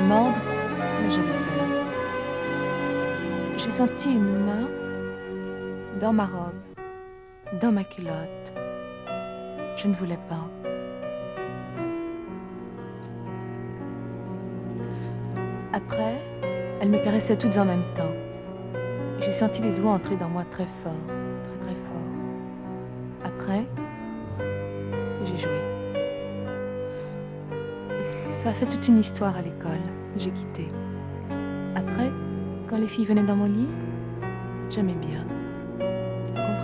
mordre, mais j'avais peur. J'ai senti une main dans ma robe, dans ma culotte. Je ne voulais pas. Après, elles me caressaient toutes en même temps. J'ai senti les doigts entrer dans moi très fort, très très fort. Après, j'ai joué. Ça a fait toute une histoire à l'école. J'ai quitté. Après, quand les filles venaient dans mon lit, j'aimais bien. Vous comprenez ?